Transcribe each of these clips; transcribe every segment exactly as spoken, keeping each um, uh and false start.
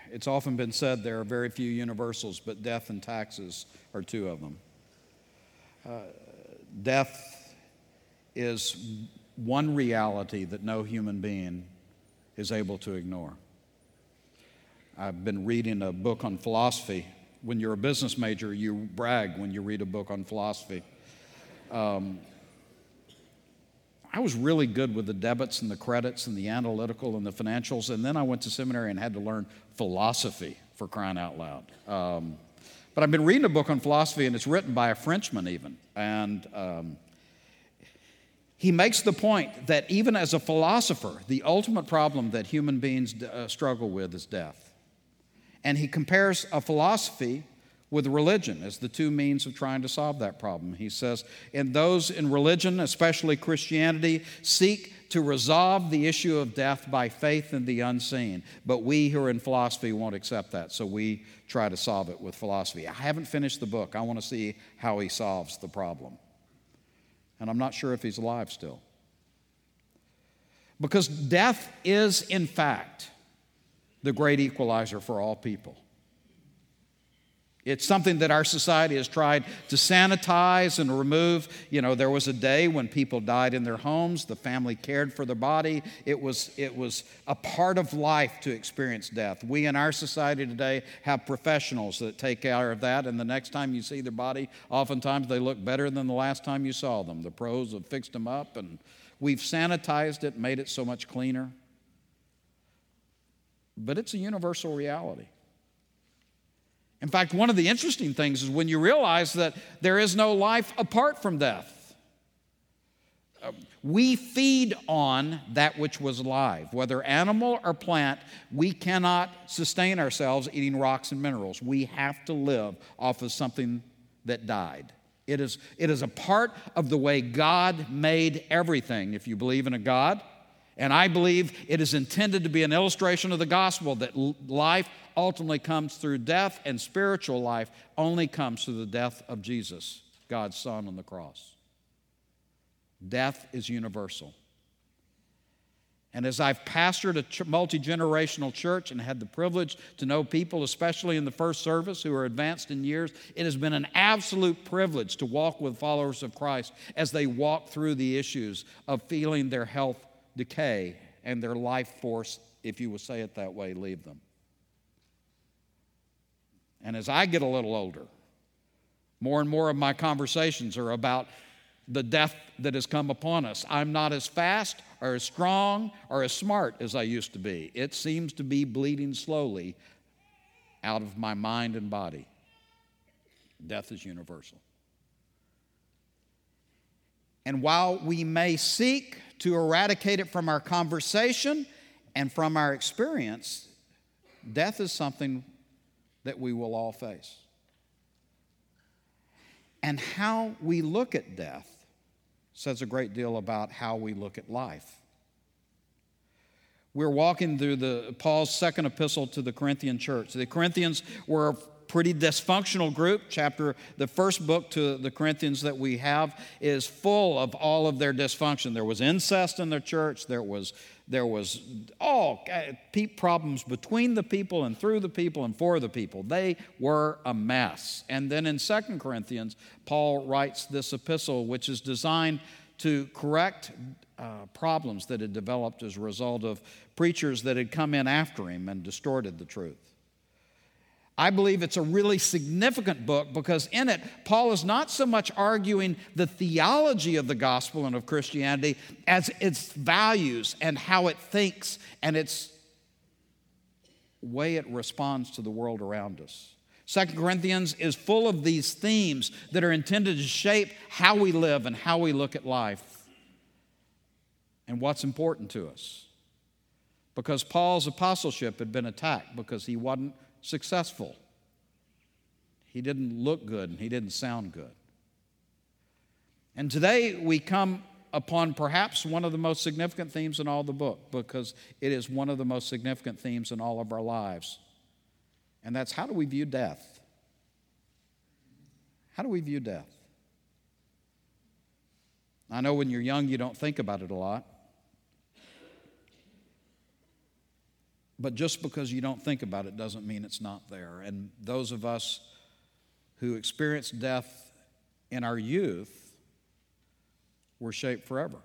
It's often been said there are very few universals, but death and taxes are two of them. Uh, death is one reality that no human being is able to ignore. I've been reading a book on philosophy. When you're a business major, you brag when you read a book on philosophy. Um, I was really good with the debits and the credits and the analytical and the financials, and then I went to seminary and had to learn philosophy, for crying out loud. Um, but I've been reading a book on philosophy, and it's written by a Frenchman even, and um, he makes the point that even as a philosopher, the ultimate problem that human beings uh, struggle with is death. And he compares a philosophy with religion as the two means of trying to solve that problem. He says, and those in religion, especially Christianity, seek to resolve the issue of death by faith in the unseen. But we who are in philosophy won't accept that, so we try to solve it with philosophy. I haven't finished the book. I want to see how he solves the problem. And I'm not sure if he's alive still. Because death is, in fact, the great equalizer for all people. It's something that our society has tried to sanitize and remove. You know, there was a day when people died in their homes. The family cared for their body. It was, it was a part of life to experience death. We in our society today have professionals that take care of that, and the next time you see their body, oftentimes they look better than the last time you saw them. The pros have fixed them up, and we've sanitized it, made it so much cleaner. But it's a universal reality. In fact, one of the interesting things is when you realize that there is no life apart from death. We feed on that which was alive. Whether animal or plant, we cannot sustain ourselves eating rocks and minerals. We have to live off of something that died. It is, it is a part of the way God made everything. If you believe in a God, and I believe it is intended to be an illustration of the gospel that life ultimately comes through death, and spiritual life only comes through the death of Jesus, God's Son on the cross. Death is universal. And as I've pastored a multi-generational church and had the privilege to know people, especially in the first service, who are advanced in years, it has been an absolute privilege to walk with followers of Christ as they walk through the issues of feeling their health decay and their life force, if you will say it that way, leave them. And as I get a little older, more and more of my conversations are about the death that has come upon us. I'm not as fast or as strong or as smart as I used to be. It seems to be bleeding slowly out of my mind and body. Death is universal. And while we may seek to eradicate it from our conversation and from our experience, death is something that we will all face. And how we look at death says a great deal about how we look at life. We're walking through the Paul's second epistle to the Corinthian church. The Corinthians were a pretty dysfunctional group. Chapter, the first book to the Corinthians that we have is full of all of their dysfunction. There was incest in their church. There was There was all problems between the people and through the people and for the people. They were a mess. And then in Second Corinthians, Paul writes this epistle, which is designed to correct uh, problems that had developed as a result of preachers that had come in after him and distorted the truth. I believe it's a really significant book because in it, Paul is not so much arguing the theology of the gospel and of Christianity as its values and how it thinks and its way it responds to the world around us. Second Corinthians is full of these themes that are intended to shape how we live and how we look at life and what's important to us. Because Paul's apostleship had been attacked because he wasn't successful. He didn't look good and he didn't sound good. And today we come upon perhaps one of the most significant themes in all the book, because it is one of the most significant themes in all of our lives. And that's, how do we view death? How do we view death? I know when you're young you don't think about it a lot. But just because you don't think about it doesn't mean it's not there. And those of us who experience death in our youth were shaped forever.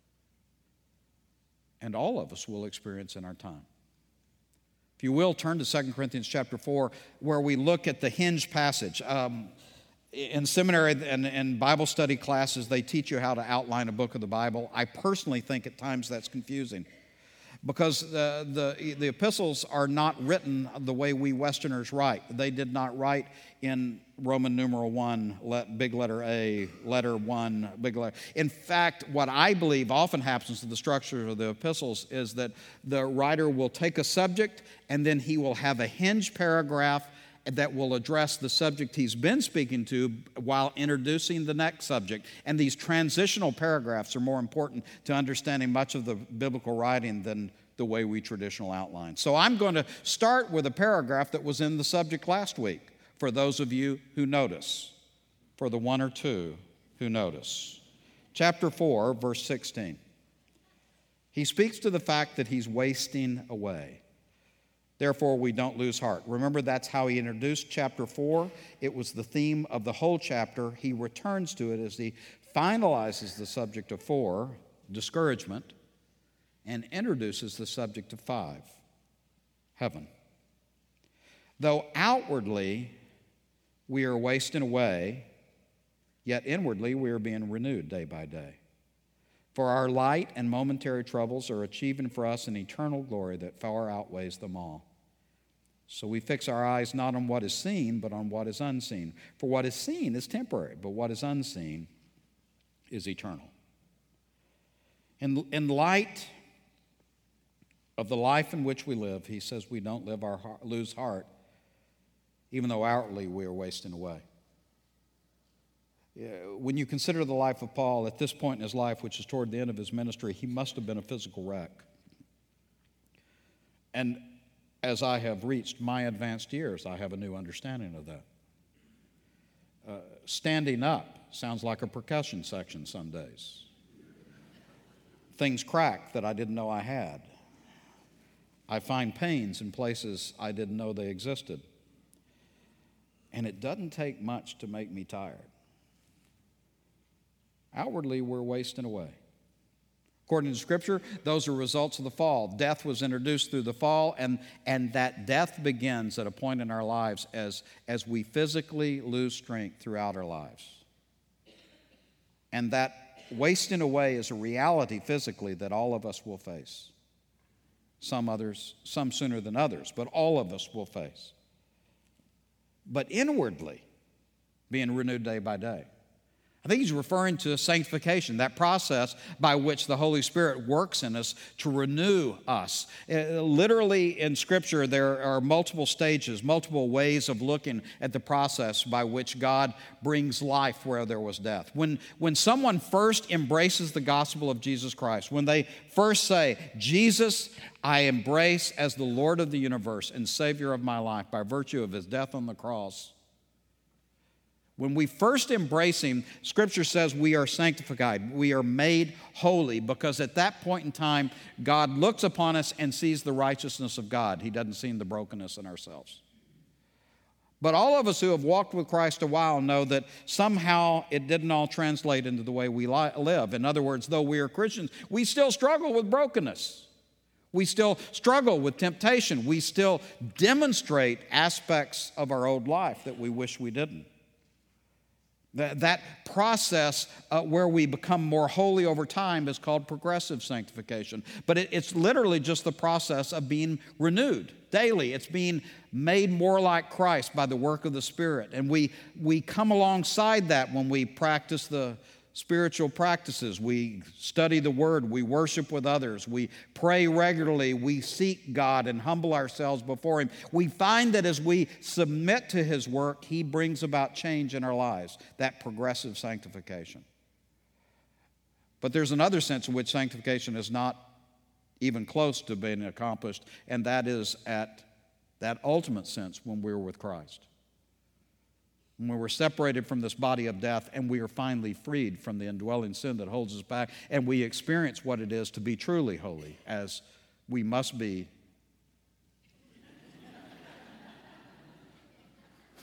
And all of us will experience in our time. If you will, turn to Second Corinthians chapter four, where we look at the hinge passage. Um, in seminary and, and Bible study classes, they teach you how to outline a book of the Bible. I personally think at times that's confusing, because uh, the, the epistles are not written the way we Westerners write. They did not write in Roman numeral one, let, big letter A, letter one, big letter. In fact, what I believe often happens to the structure of the epistles is that the writer will take a subject and then he will have a hinge paragraph that will address the subject he's been speaking to while introducing the next subject. And these transitional paragraphs are more important to understanding much of the biblical writing than the way we traditional outline. So I'm going to start with a paragraph that was in the subject last week, for those of you who notice, for the one or two who notice. Chapter four, verse sixteen. He speaks to the fact that he's wasting away. Therefore, we don't lose heart. Remember, that's how he introduced chapter four. It was the theme of the whole chapter. He returns to it as he finalizes the subject of four, discouragement, and introduces the subject of five, heaven. Though outwardly we are wasting away, yet inwardly we are being renewed day by day. For our light and momentary troubles are achieving for us an eternal glory that far outweighs them all. So we fix our eyes not on what is seen, but on what is unseen. For what is seen is temporary, but what is unseen is eternal. In, in light of the life in which we live, he says we don't live our heart, lose heart, even though outwardly we are wasting away. When you consider the life of Paul at this point in his life, which is toward the end of his ministry, he must have been a physical wreck. And as I have reached my advanced years, I have a new understanding of that. Uh, standing up sounds like a percussion section some days. Things crack that I didn't know I had. I find pains in places I didn't know they existed. And it doesn't take much to make me tired. Outwardly, we're wasting away. According to Scripture, those are results of the fall. Death was introduced through the fall, and, and that death begins at a point in our lives as, as we physically lose strength throughout our lives. And that wasting away is a reality physically that all of us will face. Some others, some sooner than others, but all of us will face. But inwardly, being renewed day by day. I think he's referring to sanctification, that process by which the Holy Spirit works in us to renew us. Uh, literally in Scripture, there are multiple stages, multiple ways of looking at the process by which God brings life where there was death. When, when someone first embraces the gospel of Jesus Christ, when they first say, Jesus, I embrace as the Lord of the universe and Savior of my life by virtue of his death on the cross, when we first embrace him, Scripture says we are sanctified. We are made holy because at that point in time, God looks upon us and sees the righteousness of God. He doesn't see the brokenness in ourselves. But all of us who have walked with Christ a while know that somehow it didn't all translate into the way we li- live. In other words, though we are Christians, we still struggle with brokenness. We still struggle with temptation. We still demonstrate aspects of our old life that we wish we didn't. That, that process uh, where we become more holy over time is called progressive sanctification. But it, it's literally just the process of being renewed daily. It's being made more like Christ by the work of the Spirit. And we, we come alongside that when we practice the spiritual practices. We study the Word. We worship with others. We pray regularly. We seek God and humble ourselves before him. We find that as we submit to his work, he brings about change in our lives, that progressive sanctification. But there's another sense in which sanctification is not even close to being accomplished, and that is at that ultimate sense when we're with Christ. When we're separated from this body of death and we are finally freed from the indwelling sin that holds us back, and we experience what it is to be truly holy, as we must be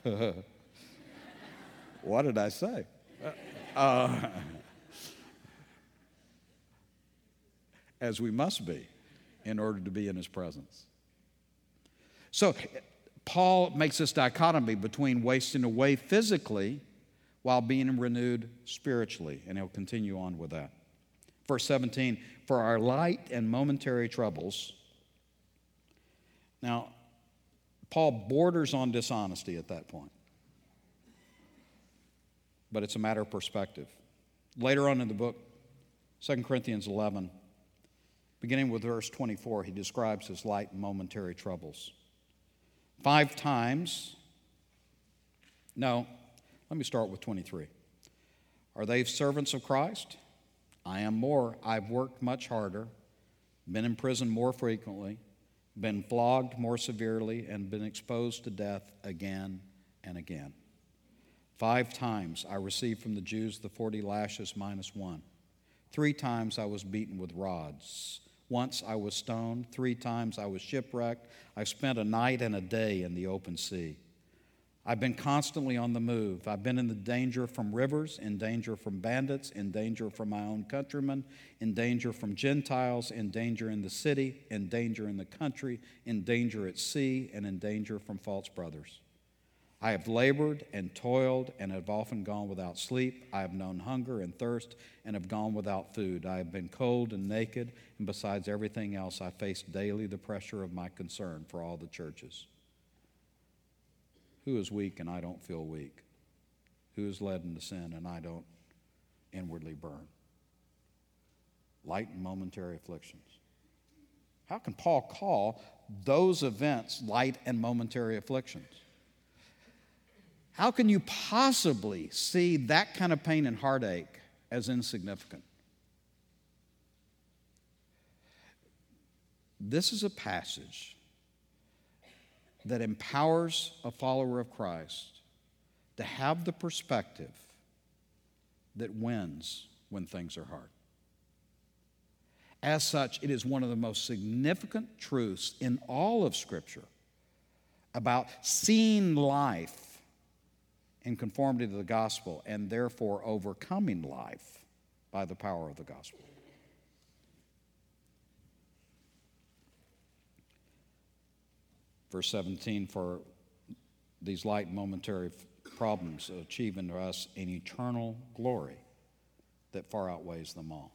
What did I say? Uh, as we must be in order to be in his presence. So Paul makes this dichotomy between wasting away physically while being renewed spiritually, and he'll continue on with that. Verse seventeen, for our light and momentary troubles. Now, Paul borders on dishonesty at that point, but it's a matter of perspective. Later on in the book, Second Corinthians eleven, beginning with verse twenty-four, he describes his light and momentary troubles. Five times, no, let me start with twenty-three. Are they servants of Christ? I am more. I've worked much harder, been in prison more frequently, been flogged more severely, and been exposed to death again and again. Five times I received from the Jews the forty lashes minus one. Three times I was beaten with rods. Once I was stoned. Three times I was shipwrecked. I've spent a night and a day in the open sea. I've been constantly on the move. I've been in the danger from rivers, in danger from bandits, in danger from my own countrymen, in danger from Gentiles, in danger in the city, in danger in the country, in danger at sea, and in danger from false brothers. I have labored and toiled and have often gone without sleep. I have known hunger and thirst and have gone without food. I have been cold and naked, and besides everything else, I face daily the pressure of my concern for all the churches. Who is weak and I don't feel weak? Who is led into sin and I don't inwardly burn? Light and momentary afflictions. How can Paul call those events light and momentary afflictions? How can you possibly see that kind of pain and heartache as insignificant? This is a passage that empowers a follower of Christ to have the perspective that wins when things are hard. As such, it is one of the most significant truths in all of Scripture about seeing life in conformity to the gospel and therefore overcoming life by the power of the gospel. Verse seventeen, for these light momentary problems achieve in us an eternal glory that far outweighs them all.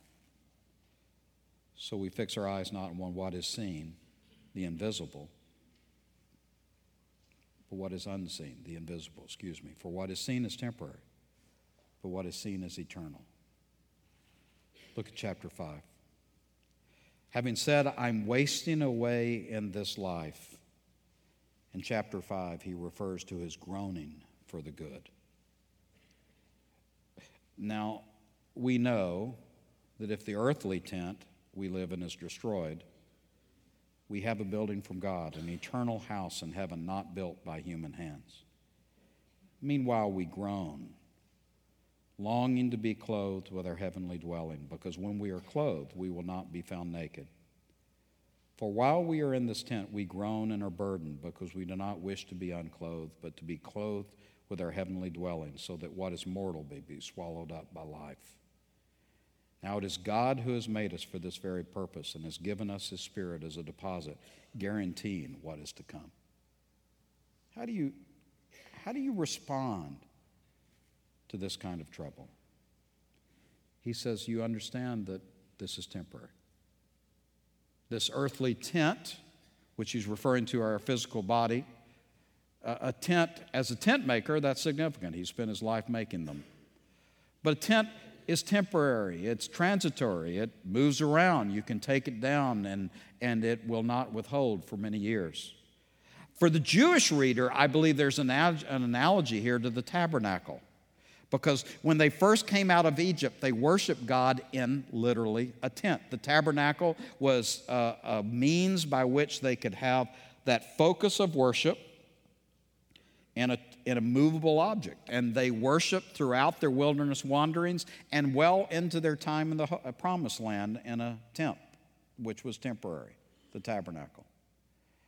So we fix our eyes not on what is seen, the invisible, but what is unseen, the invisible, excuse me. For what is seen is temporary, but what is seen is eternal. Look at chapter five. Having said, I'm wasting away in this life, in chapter five, he refers to his groaning for the good. Now, we know that if the earthly tent we live in is destroyed, we have a building from God, an eternal house in heaven not built by human hands. Meanwhile, we groan, longing to be clothed with our heavenly dwelling, because when we are clothed, we will not be found naked. For while we are in this tent, we groan and are burdened, because we do not wish to be unclothed, but to be clothed with our heavenly dwelling, so that what is mortal may be swallowed up by life. Now it is God who has made us for this very purpose and has given us His Spirit as a deposit, guaranteeing what is to come. How do you, how do you respond to this kind of trouble? He says, you understand that this is temporary. This earthly tent, which he's referring to our physical body, uh, a tent, as a tent maker, that's significant. He spent his life making them. But a tent is temporary. It's transitory. It moves around. You can take it down, and, and it will not withhold for many years. For the Jewish reader, I believe there's an, an analogy here to the tabernacle. Because when they first came out of Egypt, they worshiped God in literally a tent. The tabernacle was a, a means by which they could have that focus of worship in a, in a movable object. And they worshiped throughout their wilderness wanderings and well into their time in the promised land in a tent, which was temporary, the tabernacle.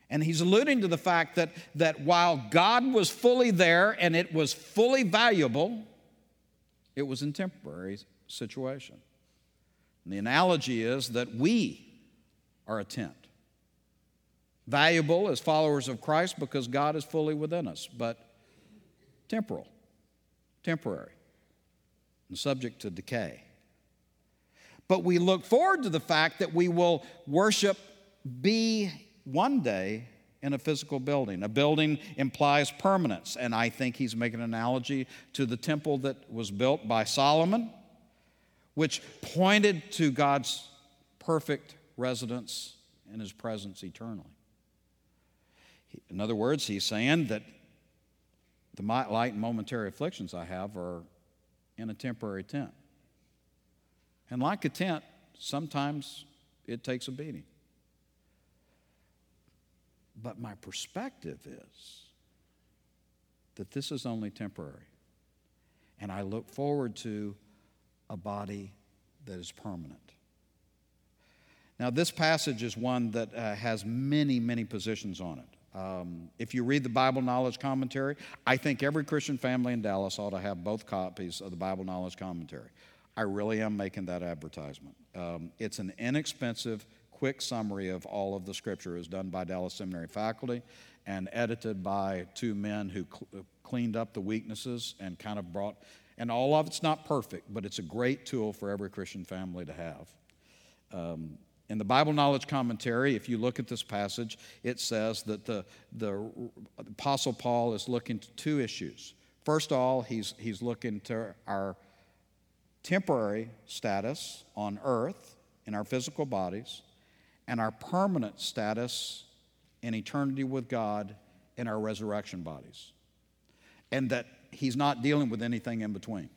And he's alluding to the fact that, that while God was fully there and it was fully valuable, it was in temporary situation. And the analogy is that we are a tent. Valuable as followers of Christ because God is fully within us, but temporal, temporary, and subject to decay. But we look forward to the fact that we will worship, be one day in a physical building. A building implies permanence, and I think he's making an analogy to the temple that was built by Solomon, which pointed to God's perfect residence in his presence eternally. In other words, he's saying that the light and momentary afflictions I have are in a temporary tent. And like a tent, sometimes it takes a beating. But my perspective is that this is only temporary. And I look forward to a body that is permanent. Now, this passage is one that uh, has many, many positions on it. Um, if you read the Bible Knowledge Commentary, I think every Christian family in Dallas ought to have both copies of the Bible Knowledge Commentary. I really am making that advertisement. Um, it's an inexpensive, quick summary of all of the Scripture. It was done by Dallas Seminary faculty and edited by two men who cl- cleaned up the weaknesses and kind of brought, and all of it's not perfect, but it's a great tool for every Christian family to have. Um, In the Bible Knowledge Commentary, if you look at this passage, it says that the, the Apostle Paul is looking to two issues. First of all, he's, he's looking to our temporary status on earth in our physical bodies and our permanent status in eternity with God in our resurrection bodies. And that he's not dealing with anything in between.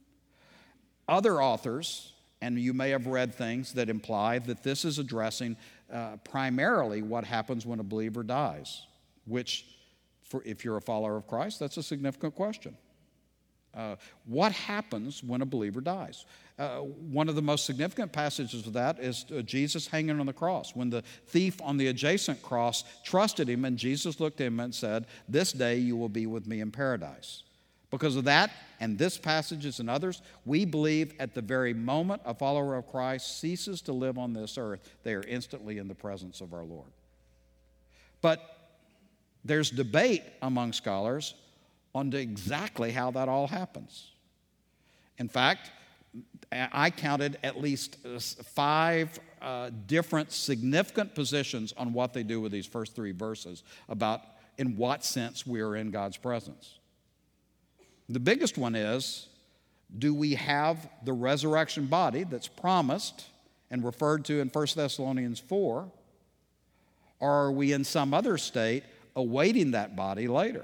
Other authors, and you may have read things that imply that this is addressing uh, primarily what happens when a believer dies, which, for, if you're a follower of Christ, that's a significant question. Uh, what happens when a believer dies? Uh, one of the most significant passages of that is uh, Jesus hanging on the cross. When the thief on the adjacent cross trusted him, and Jesus looked at him and said, "This day you will be with me in paradise." Because of that, and this passages and others, we believe at the very moment a follower of Christ ceases to live on this earth, they are instantly in the presence of our Lord. But there's debate among scholars on exactly how that all happens. In fact, I counted at least five uh, different significant positions on what they do with these first three verses about in what sense we are in God's presence. The biggest one is, do we have the resurrection body that's promised and referred to in First Thessalonians four, or are we in some other state awaiting that body later?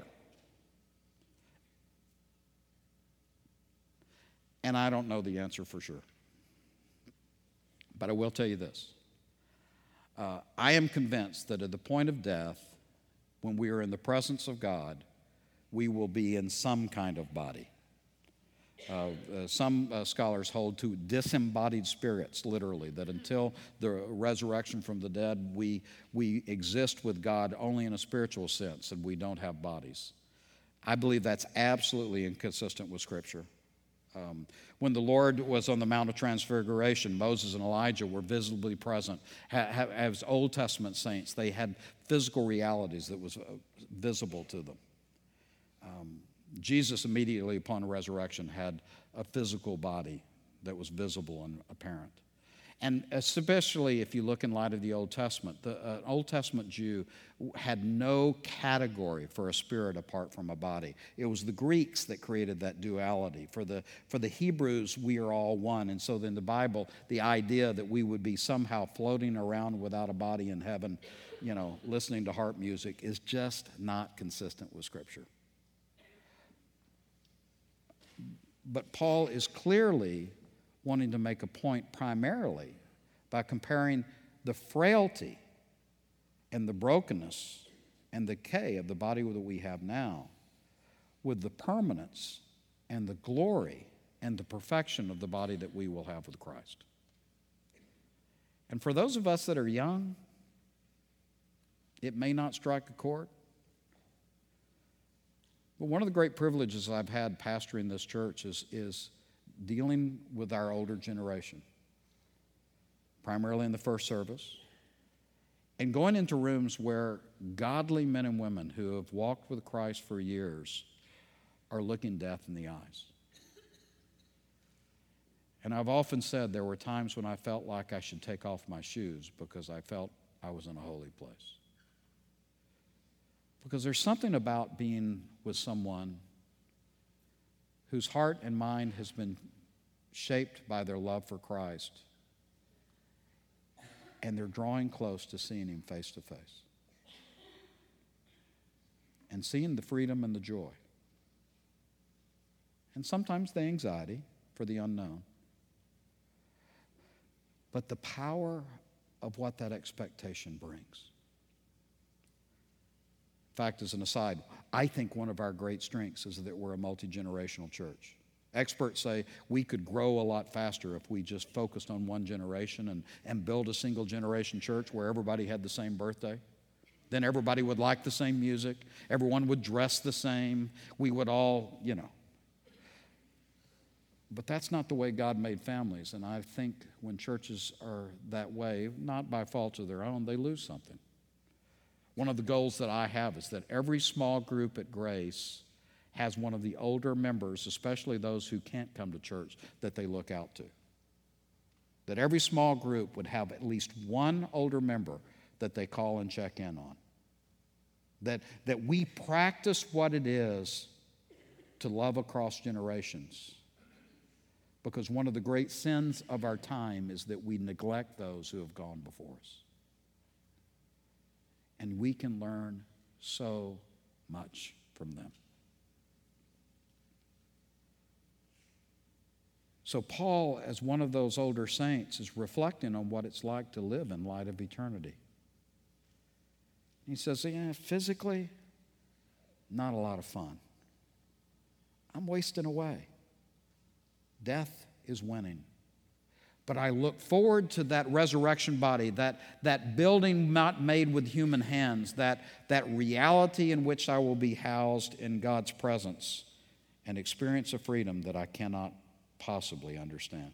And I don't know the answer for sure. But I will tell you this. Uh, I am convinced that at the point of death, when we are in the presence of God, we will be in some kind of body. Uh, uh, some uh, scholars hold to disembodied spirits, literally, that until the resurrection from the dead, we, we exist with God only in a spiritual sense, and we don't have bodies. I believe that's absolutely inconsistent with Scripture. Um, when the Lord was on the Mount of Transfiguration, Moses and Elijah were visibly present. Ha- ha- as Old Testament saints, they had physical realities that was uh, visible to them. Um, Jesus immediately upon resurrection had a physical body that was visible and apparent. And especially if you look in light of the Old Testament, the uh, Old Testament Jew had no category for a spirit apart from a body. It was the Greeks that created that duality. For the, for the Hebrews, we are all one. And so in the Bible, the idea that we would be somehow floating around without a body in heaven, you know, listening to harp music is just not consistent with Scripture. But Paul is clearly wanting to make a point primarily by comparing the frailty and the brokenness and decay of the body that we have now with the permanence and the glory and the perfection of the body that we will have with Christ. And for those of us that are young, It may not strike a chord. But one of the great privileges I've had pastoring this church is, is dealing with our older generation, primarily in the first service, and going into rooms where godly men and women who have walked with Christ for years are looking death in the eyes. And I've often said there were times when I felt like I should take off my shoes because I felt I was in a holy place. Because there's something about being with someone whose heart and mind has been shaped by their love for Christ, and they're drawing close to seeing Him face to face and seeing the freedom and the joy, and sometimes the anxiety for the unknown, but the power of what that expectation brings. In fact, as an aside, I think one of our great strengths is that we're a multi-generational church. Experts say we could grow a lot faster if we just focused on one generation and, and build a single generation church where everybody had the same birthday. Then everybody would like the same music. Everyone would dress the same. We would all, you know. But that's not the way God made families. And I think when churches are that way, not by fault of their own, they lose something. One of the goals that I have is that every small group at Grace has one of the older members, especially those who can't come to church, that they look out to. That every small group would have at least one older member that they call and check in on. That, that we practice what it is to love across generations. Because one of the great sins of our time is that we neglect those who have gone before us. And we can learn so much from them. So Paul, as one of those older saints, is reflecting on what it's like to live in light of eternity. He says, yeah, physically, not a lot of fun. I'm wasting away. Death is winning. But I look forward to that resurrection body, that, that building not made with human hands, that, that reality in which I will be housed in God's presence and experience a freedom that I cannot possibly understand.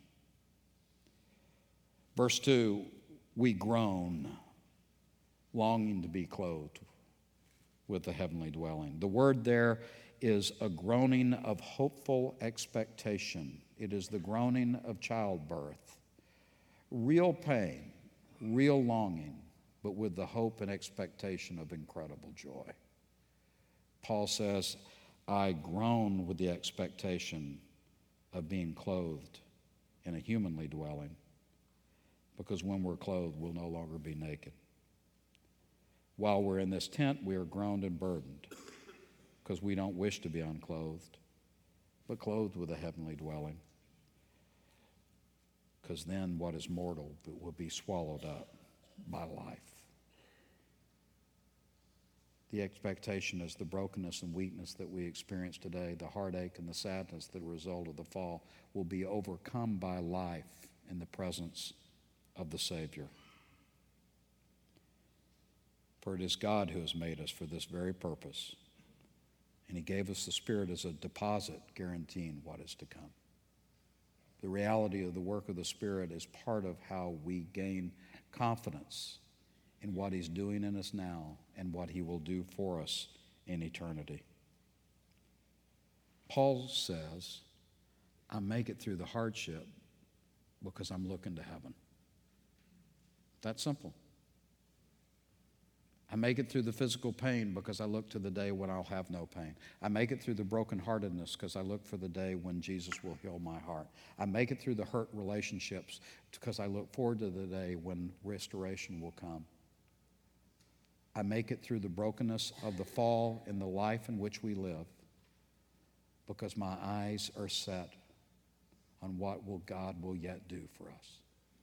Verse two, we groan, longing to be clothed with the heavenly dwelling. The word there is a groaning of hopeful expectation. It is the groaning of childbirth. Real pain, real longing, but with the hope and expectation of incredible joy. Paul says, I groan with the expectation of being clothed in a humanly dwelling, because when we're clothed, we'll no longer be naked. While we're in this tent, we are groaned and burdened, because we don't wish to be unclothed, but clothed with a heavenly dwelling. Because then what is mortal will be swallowed up by life. The expectation is the brokenness and weakness that we experience today, the heartache and the sadness that result of the fall, will be overcome by life in the presence of the Savior. For it is God who has made us for this very purpose, and He gave us the Spirit as a deposit guaranteeing what is to come. The reality of the work of the Spirit is part of how we gain confidence in what He's doing in us now and what He will do for us in eternity. Paul says, I make it through the hardship because I'm looking to heaven. That's simple. I make it through the physical pain because I look to the day when I'll have no pain. I make it through the brokenheartedness because I look for the day when Jesus will heal my heart. I make it through the hurt relationships because I look forward to the day when restoration will come. I make it through the brokenness of the fall in the life in which we live because my eyes are set on what will God will yet do for us.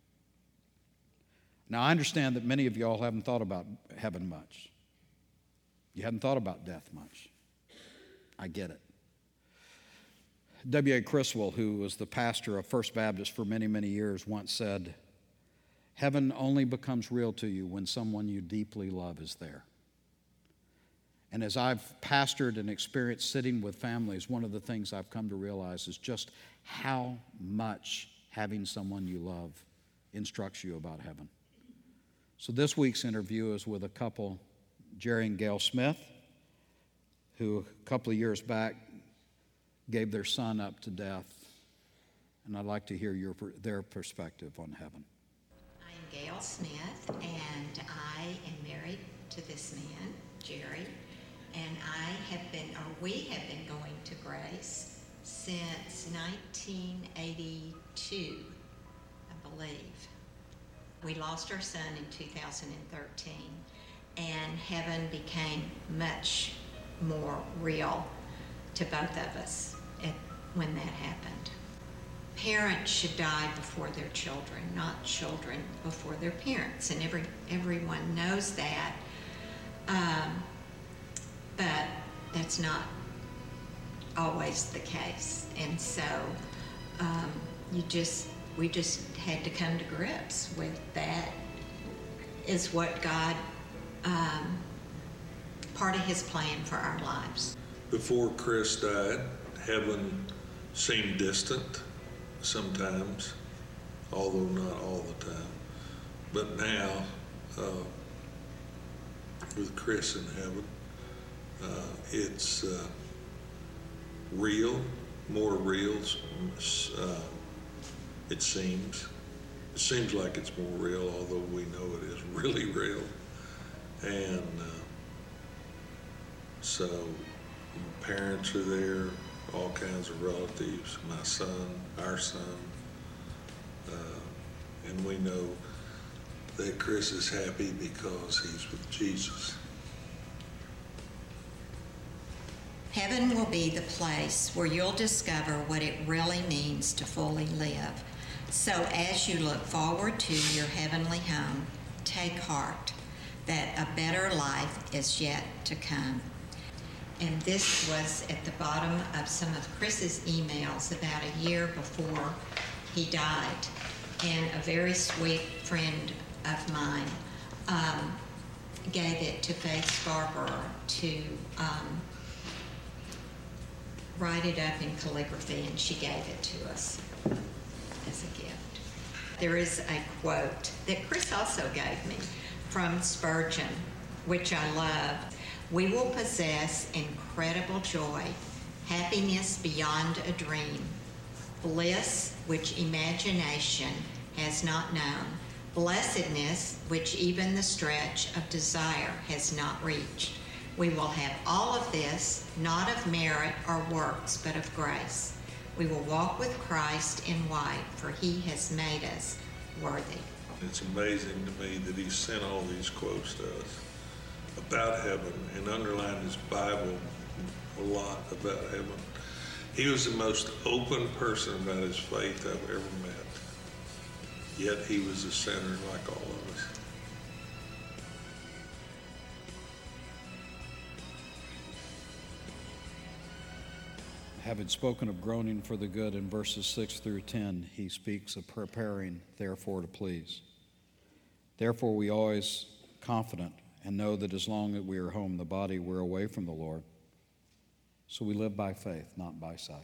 Now, I understand that many of you all haven't thought about heaven much. You hadn't thought about death much. I get it. W A Criswell, who was the pastor of First Baptist for many, many years, once said, heaven only becomes real to you when someone you deeply love is there. And as I've pastored and experienced sitting with families, one of the things I've come to realize is just how much having someone you love instructs you about heaven. So this week's interview is with a couple, Jerry and Gail Smith, who a couple of years back gave their son up to death. And I'd like to hear your, their perspective on heaven. I'm Gail Smith, and I am married to this man, Jerry. And I have been, or we have been going to Grace since nineteen eighty-two, I believe. We lost our son in two thousand thirteen, and heaven became much more real to both of us at, when that happened. Parents should die before their children, not children before their parents, and every everyone knows that. Um, but that's not always the case, and so um, you just we just had to come to grips with that. Is what God, um, part of His plan for our lives. Before Chris died, heaven seemed distant sometimes, although not all the time. But now, uh, with Chris in heaven, uh, it's uh, real, more real, uh, it seems. It seems like it's more real, although we know it is really real. And uh, so parents are there, all kinds of relatives, my son, our son, uh, and we know that Chris is happy because he's with Jesus. Heaven will be the place where you'll discover what it really means to fully live. So as you look forward to your heavenly home, take heart that a better life is yet to come. And this was at the bottom of some of Chris's emails about a year before he died. And a very sweet friend of mine um, gave it to Faith Scarborough to um, write it up in calligraphy, and she gave it to us as a gift. There is a quote that Chris also gave me from Spurgeon, which I love. We will possess incredible joy, happiness beyond a dream, bliss which imagination has not known, blessedness which even the stretch of desire has not reached. We will have all of this, not of merit or works, but of grace. We will walk with Christ in white, for He has made us worthy. It's amazing to me that He sent all these quotes to us about heaven and underlined His Bible a lot about heaven. He was the most open person about his faith I've ever met. Yet he was a sinner like all of us. Having spoken of groaning for the good in verses six through ten, he speaks of preparing, therefore, to please. Therefore, we always confident and know that as long as we are home, the body, we're away from the Lord. So we live by faith, not by sight.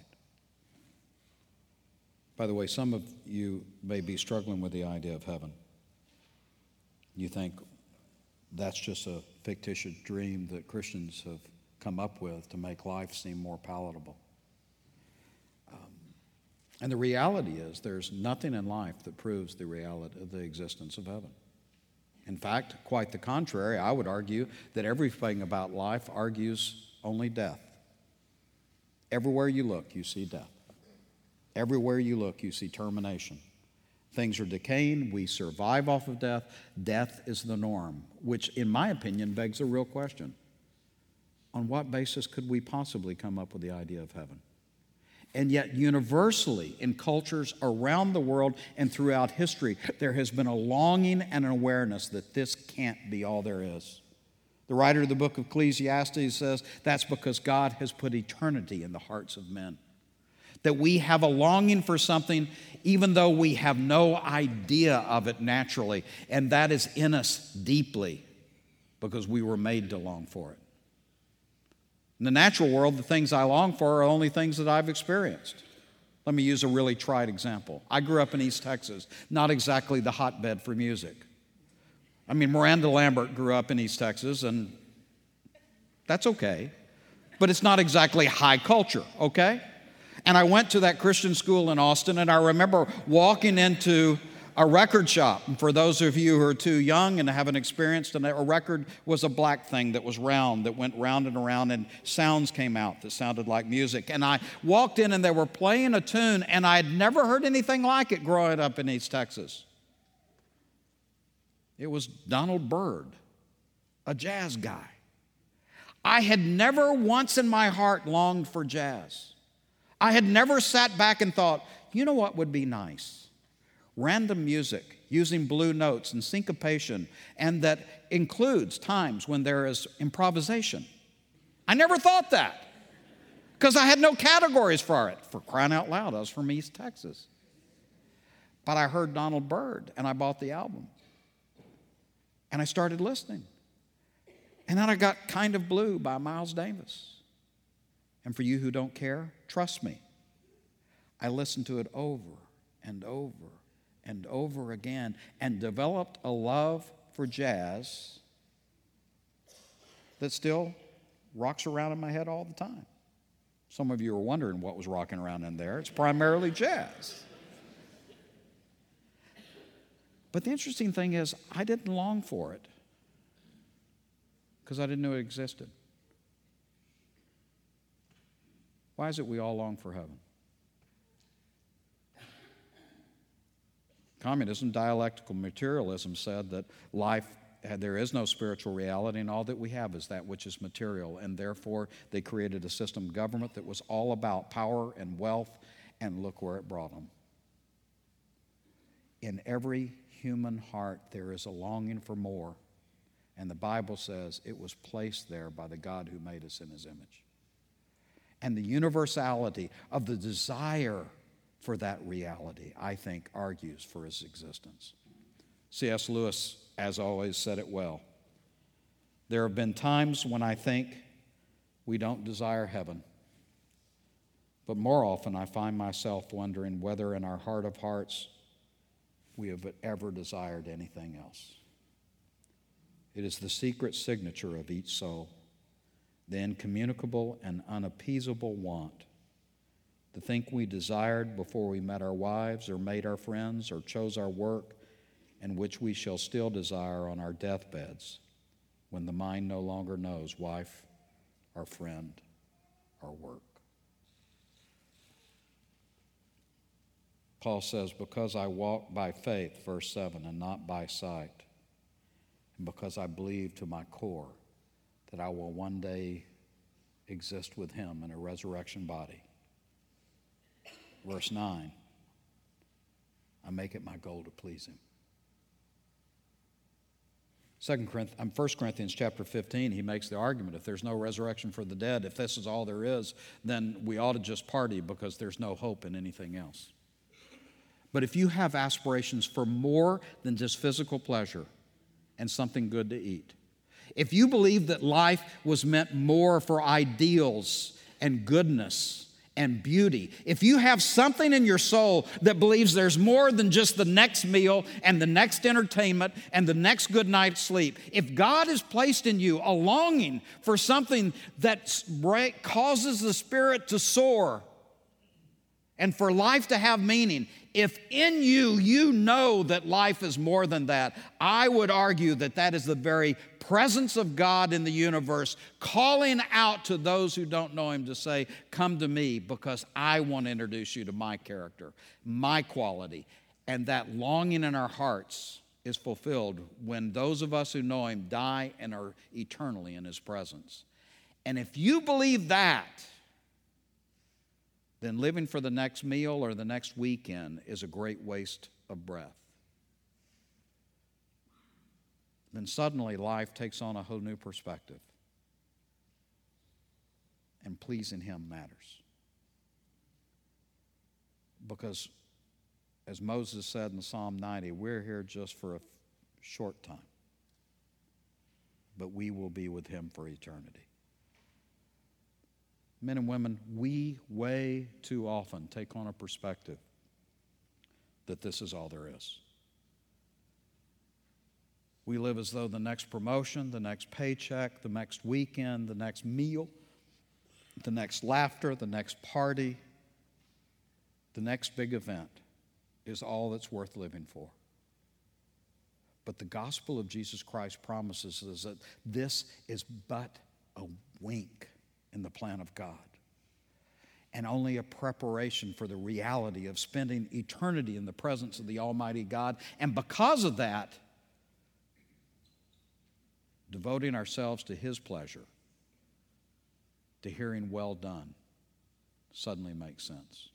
By the way, some of you may be struggling with the idea of heaven. You think that's just a fictitious dream that Christians have come up with to make life seem more palatable. Um, and the reality is there's nothing in life that proves the reality of the existence of heaven. In fact, quite the contrary, I would argue that everything about life argues only death. Everywhere you look, you see death. Everywhere you look, you see termination. Things are decaying. We survive off of death. Death is the norm, which, in my opinion, begs a real question. On what basis could we possibly come up with the idea of heaven? And yet, universally, in cultures around the world and throughout history, there has been a longing and an awareness that this can't be all there is. The writer of the book of Ecclesiastes says that's because God has put eternity in the hearts of men. That we have a longing for something even though we have no idea of it naturally. And that is in us deeply because we were made to long for it. In the natural world, the things I long for are only things that I've experienced. Let me use a really trite example. I grew up in East Texas, not exactly the hotbed for music. I mean, Miranda Lambert grew up in East Texas, and that's okay, but it's not exactly high culture, okay? And I went to that Christian school in Austin, and I remember walking into a record shop. And for those of you who are too young and haven't experienced it, a record was a black thing that was round, that went round and around, and sounds came out that sounded like music. And I walked in, and they were playing a tune, and I had never heard anything like it growing up in East Texas. It was Donald Byrd, a jazz guy. I had never once in my heart longed for jazz. I had never sat back and thought, you know what would be nice? Random music using blue notes and syncopation, and that includes times when there is improvisation. I never thought that because I had no categories for it. For crying out loud, I was from East Texas. But I heard Donald Byrd, and I bought the album. And I started listening. And then I got Kind of Blue by Miles Davis. And for you who don't care, trust me, I listened to it over and over and over again and developed a love for jazz that still rocks around in my head all the time. Some of you are wondering what was rocking around in there. It's primarily jazz. But the interesting thing is, I didn't long for it because I didn't know it existed. Why is it we all long for heaven? Communism, dialectical materialism, said that life, there is no spiritual reality, and all that we have is that which is material. And therefore, they created a system of government that was all about power and wealth, and look where it brought them. In every human heart, there is a longing for more. And the Bible says it was placed there by the God who made us in His image. And the universality of the desire for that reality, I think, argues for its existence. C S Lewis, as always, said it well. There have been times when I think we don't desire heaven, but more often I find myself wondering whether in our heart of hearts we have ever desired anything else. It is the secret signature of each soul, the incommunicable and unappeasable want. The thing we desired before we met our wives or made our friends or chose our work, and which we shall still desire on our deathbeds when the mind no longer knows wife or friend or work. Paul says, because I walk by faith, verse seven, and not by sight, and because I believe to my core that I will one day exist with Him in a resurrection body. Verse nine, I make it my goal to please Him. Second Corinthians, um, First Corinthians chapter fifteen, he makes the argument, if there's no resurrection for the dead, if this is all there is, then we ought to just party because there's no hope in anything else. But if you have aspirations for more than just physical pleasure and something good to eat, if you believe that life was meant more for ideals and goodness and beauty, if you have something in your soul that believes there's more than just the next meal and the next entertainment and the next good night's sleep, if God has placed in you a longing for something that causes the spirit to soar and for life to have meaning, if in you you know that life is more than that, I would argue that that is the very presence of God in the universe calling out to those who don't know Him to say, come to me because I want to introduce you to my character, my quality. And that longing in our hearts is fulfilled when those of us who know Him die and are eternally in His presence. And if you believe that, then living for the next meal or the next weekend is a great waste of breath. Then suddenly life takes on a whole new perspective. And pleasing Him matters. Because, as Moses said in Psalm ninety, we're here just for a short time. But we will be with Him for eternity. Men and women, we way too often take on a perspective that this is all there is. We live as though the next promotion, the next paycheck, the next weekend, the next meal, the next laughter, the next party, the next big event is all that's worth living for. But the gospel of Jesus Christ promises us that this is but a wink in the plan of God, and only a preparation for the reality of spending eternity in the presence of the Almighty God. And because of that, devoting ourselves to His pleasure, to hearing well done, suddenly makes sense.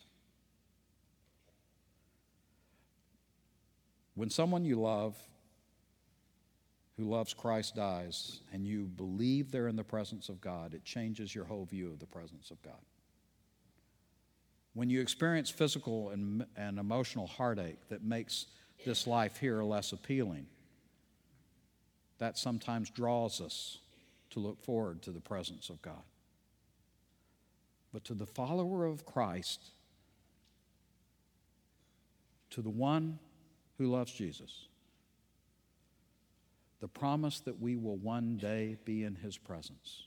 When someone you love, who loves Christ, dies, and you believe they're in the presence of God, it changes your whole view of the presence of God. When you experience physical and, and emotional heartache that makes this life here less appealing, that sometimes draws us to look forward to the presence of God. But to the follower of Christ, to the one who loves Jesus, the promise that we will one day be in His presence,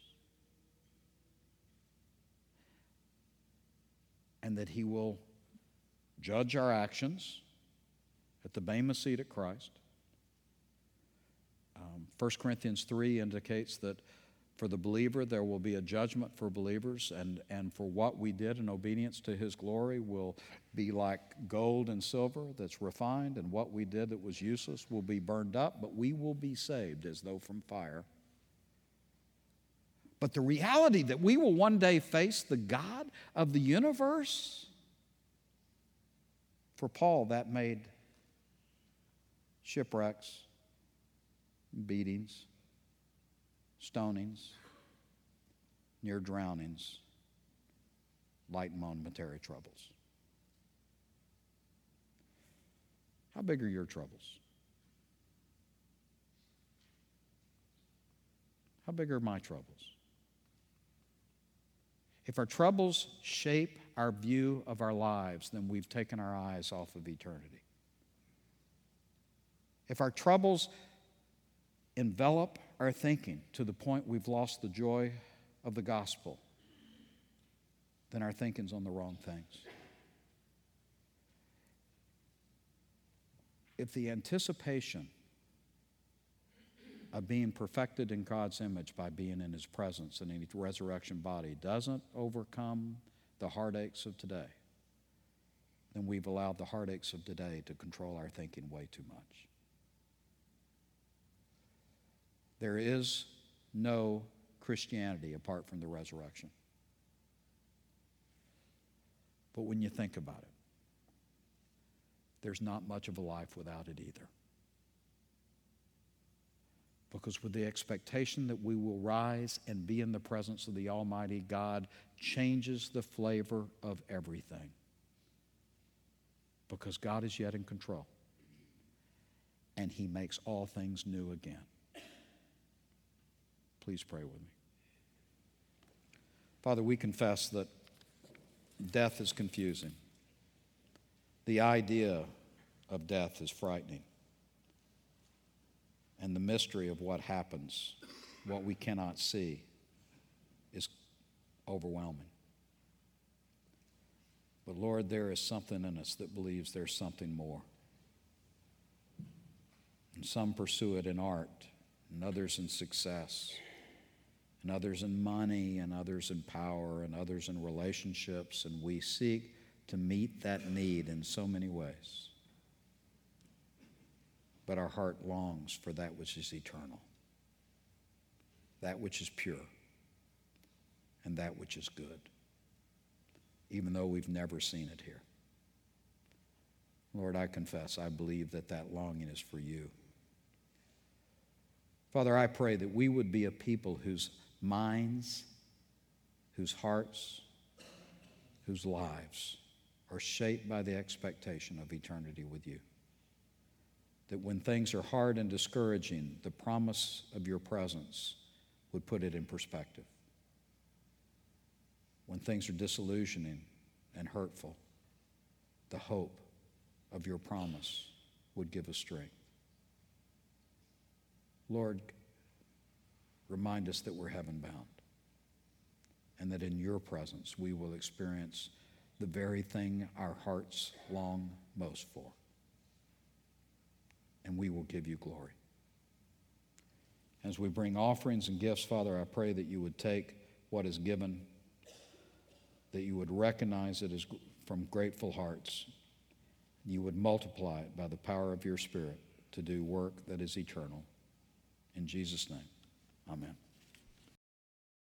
and that He will judge our actions at the Bema seat at Christ. Um, First Corinthians three indicates that for the believer there will be a judgment for believers, and, and for what we did in obedience to His glory will be like gold and silver that's refined, and what we did that was useless will be burned up, but we will be saved as though from fire. But the reality that we will one day face the God of the universe, for Paul that made shipwrecks, beatings, stonings, near drownings, light momentary troubles. How big are your troubles? How big are my troubles? If our troubles shape our view of our lives, then we've taken our eyes off of eternity. If our troubles envelop our thinking to the point we've lost the joy of the gospel, then our thinking's on the wrong things. If the anticipation of being perfected in God's image by being in His presence and in His resurrection body doesn't overcome the heartaches of today, then we've allowed the heartaches of today to control our thinking way too much. There is no Christianity apart from the resurrection. But when you think about it, there's not much of a life without it either. Because with the expectation that we will rise and be in the presence of the Almighty God changes the flavor of everything. Because God is yet in control. And He makes all things new again. Please pray with me. Father, we confess that death is confusing. The idea of death is frightening. And the mystery of what happens, what we cannot see, is overwhelming. But Lord, there is something in us that believes there's something more. And some pursue it in art, and others in success, and others in money, and others in power, and others in relationships, and we seek to meet that need in so many ways. But our heart longs for that which is eternal, that which is pure, and that which is good, even though we've never seen it here. Lord, I confess, I believe that that longing is for You. Father, I pray that we would be a people whose minds, whose hearts, whose lives are shaped by the expectation of eternity with You. That when things are hard and discouraging, the promise of Your presence would put it in perspective. when things are disillusioning and hurtful, the hope of your promise would give us strength. Lord, remind us that we're heaven-bound and that in your presence we will experience the very thing our hearts long most for. And we will give you glory. As we bring offerings and gifts, Father, I pray that you would take what is given, that you would recognize it as from grateful hearts. You would multiply it by the power of your Spirit to do work that is eternal. In Jesus' name, amen.